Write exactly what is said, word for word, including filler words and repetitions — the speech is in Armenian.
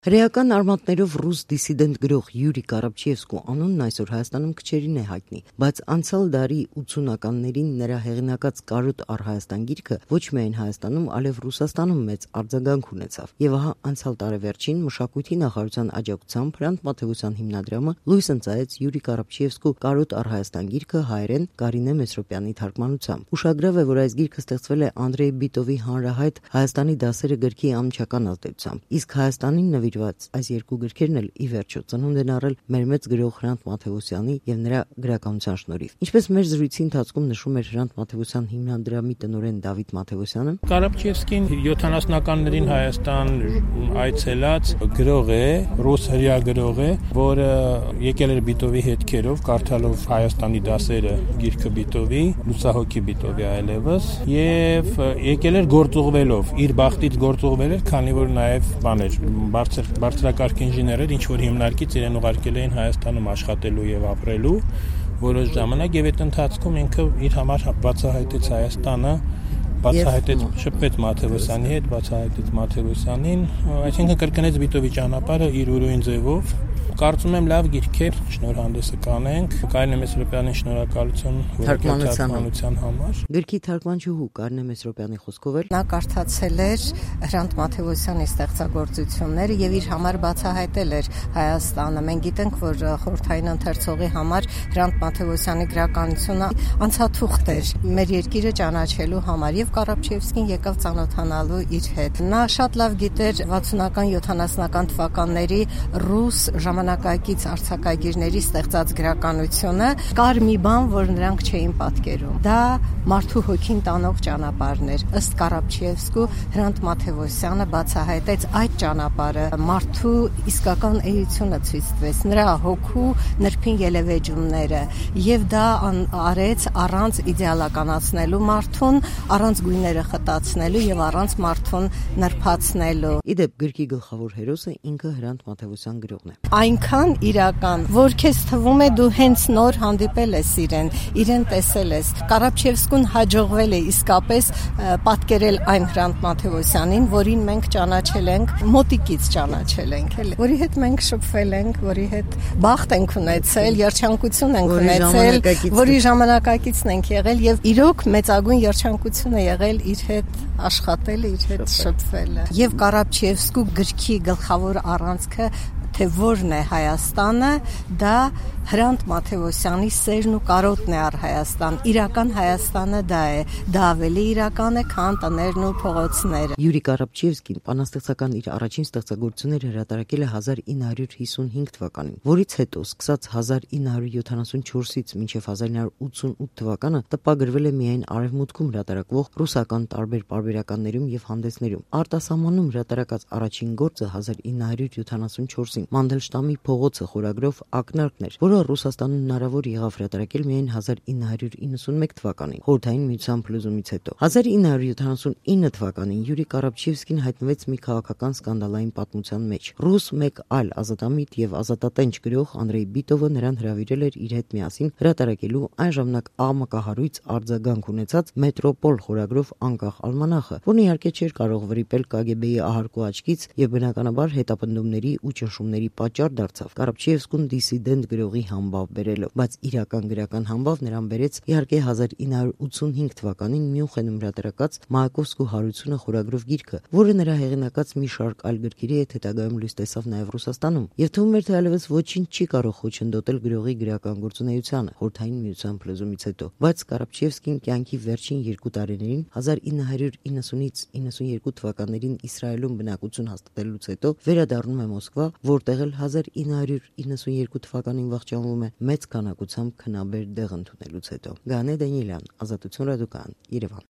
Հրեական արմատներով ռուս դիսիդենտ գրող Յուրի Կարապչևսկու անունն այսօր Հայաստանում քչերին է հայտնի, բայց անցյալ դարի ութսունականներին նրա հեղինակած «Կարոտ առ Հայաստան» գիրքը ոչ միայն Հայաստանում, այլև Ռուսաստանում մեծ արձագանք ունեցավ։ Եվ ահա անցյալ տարեվերջին մշակույթի նախարարության աջակցությամբ Հրանտ Մաթևոսյան հիմնադրամը լույս ընծայեց Յուրի Կարապչևսկու «Կարոտ առ Հայաստան» գիրքը հայերեն Կարինե Մեսրոպյանի թարգմանությամբ։ Ուշագրավ է, որ այս գիրքը ստեղծվել է Անդրեյ Բիտովի հանրահայտ «Հայաստանի դասերը» գրքի անմիջական ազդեցությամբ, իսկ Հայաստանին նվիրված այս երկու գրքերն էլ ի վերջո ծնունդ են առել մեր մեծ գրող Հրանտ Մաթևոսյանի եւ նրա գրականության շնորհիվ։ Ինչպես մեր զրույցի ընթացքում նշում էր Հրանտ Մաթևոսյան հիմնադրամի տնօրեն Դավիթ Մաթևոսյանը, Կարապչևսկին յոթանասունականներին Հայաստան այցելած գրող է, ռուս հրեա գրող է, որը եկել էր Բիտովի հետքերով, կարդալով Հայաստանի դասերը գիրքը Բիտովի, լուսահոգի Բիտովի այլևս, եւ եկել էր գործուղվելով, իր բախտից գործուղվել էր, քանի որ նաեւ բան էր, բարձր բարձրակարգ ինժեներ էր, ինչ որ հիմնարկից իրեն ուղարկել էին Հայաստանում աշխատելու եւ ապրելու որոշ ժամանակ, եւ այդ ընթացքում ինքը իր համար բացահայտեց Հայաստանը, բացահայտեց շփվեց Մաթևոսյանի հետ, բացահայտեց Մաթևոսյանին, այսինքն կրկնեց Բիտովի ճանապարհը իր ուրույն ձևով։ Կարծում եմ լավ գիրքեր շնորհանդեսը կանենք, Կարինե Մեսրոպյանին շնորհակալություն թարգմանության համար։ Գրքի թարգմանչուհու Կարինե Մեսրոպյանի խոսքով էլ նա կարդացել էր Հրանտ Մաթևոսյանի ստեղծագործությունները եւ իր համար բացահայտել էր Հայաստանը։ Մենք գիտենք, որ խորհրդային ընթերցողի համար Հրանտ Մաթևոսյանի գրականությունը անցաթուղթ էր մեր երկիրը ճանաչելու համար եւ Կարապչևսկին եկավ ծանոթանալու իր հետ։ Նա շատ լավ գիտեր վաթսունական յոթանասունական թվականների ռուս ժամանակակից արձակագիրների ստեղծած գրականությունը, կար մի բան, որ նրանք չէին պատկերում։ Դա մարդու հոգին տանող ճանապարհն էր։ Ըստ Կարապչևսկու Հրանտ Մաթևոսյանը բացահայտեց այդ ճանապարհը, մարդու իսկական էությունը ցույց տվեց, նրա հոգու նրբին ելևեջումները, եւ դա արեց առանց իդեալականացնելու մարդուն, առանց գույները խտացնելու եւ առանց մարդուն նրբացնելու։ Իդեպ գրքի գլխավոր հերոսը ինքը Հրանտ Մաթևոսյան գրողն է։ Այնքան իրական, որ քեզ թվում է դու հենց նոր հանդիպել ես իրեն, իրեն տեսել ես։ Կարապչևսկուն հաջողվել է իսկապես պատկերել այն Հրանտ Մաթևոսյանին, որին մենք ճանաչել ենք, մոտիկից ճանաչել ենք, էլի, որի հետ մենք շփվել ենք, որի հետ բախտ ենք ունեցել, երջանկություն ենք ունեցել, որի ժամանակակիցն ենք եղել եւ իրոք մեծագույն երջանկություն է եղել իր հետ աշխատել, իր հետ շփվելը։ Եվ Կարապչևսկու գրքի գլխավոր առանցքը թե որն է Հայաստանը, դա Հրանտ Մաթևոսյանի սերն ու կարոտն է առ Հայաստան։ Իրական Հայաստանը դա է, դա ավելի իրական է, քան տներն ու փողոցները։ Յուրի Կարապչևսկին բանաստեղծական իր առաջին ստեղծագործությունները հրատարակել է հազար ինը հարյուր հիսունհինգ թվականին, որից հետո սկսած հազար ինը հարյուր յոթանասունչորսից մինչև հազար ինը հարյուր ութսունութ թվականը տպագրվել է միայն Արևմուտքում հրատարակվող ռուսական տարբեր պարբերականներում եւ հանդեսներում։ Արտասահմանում հրատարակած առաջին գործը հազար ինը հարյուր յոթանասունչորսին Մանդելշտամի փողոցը խորագրով ակնարկն էր, որը Ռուսաստանում հնարավոր եղավ հրատարակել միայն հազար ինը հարյուր իննսունմեկ թվականին, խորհրդային միության փլուզումից հետո։ հազար ինը հարյուր յոթանասունինը թվականին Յուրի Կարապչևսկին հայտնվեց մի քաղաքական սկանդալային պատմության մեջ։ Ռուս մեկ այլ ազատամիտ եւ ազատատենչ գրող Անդրեյ Բիտովը նրան հրավիրել էր իր հետ միասին հրատարակելու այն ժամանակ աղմկահարույց արձագանք ունեցած Մետրոպոլ խորագրով անկախ ալմանախը, որն իհարկե չէր կարող վրիպել Կ Գ Բ-ի ահարկու աչքից եւ բնականաբար հետապնդումների ու ճնշումների պատճառ դարձավ Կարապչևսկուն դիսիդենտ գրողի համբավ բերելով, բայց իրական գրական համբավ նրան բերեց իհարկե հազար ինը հարյուր ութսունհինգ թվականին Մյունխենում հրատարակած Մայակովսկու հարությունը խորագրով գիրքը, որը նրա հեղինակած մի շարք այլ գրքերի հետ հետագայում լույս տեսավ նաև Ռուսաստանում, եւ թվում էր թե այլևս ոչինչ չի կարող խոչընդոտել գրողի գրական գործունեությանը խորհրդային միության փլուզումից հետո, բայց Կարապչևսկին կյանքի վերջին երկու տարիներին հազար ինը հարյուր իննսունից իննսունյերկու թվականներին Իսրայելում բնակություն հաստատելուց հետո վերադառնում է Մոսկվա, որտեղ էլ հազար ինը հարյուր իննսունյերկու թվականին վախճանվում է մեծ քանակությամբ քնաբեր դեղ ընդունելուց հետո։ Գանե Դանիելյան, Ազատություն ռադիոկայան, Երևան։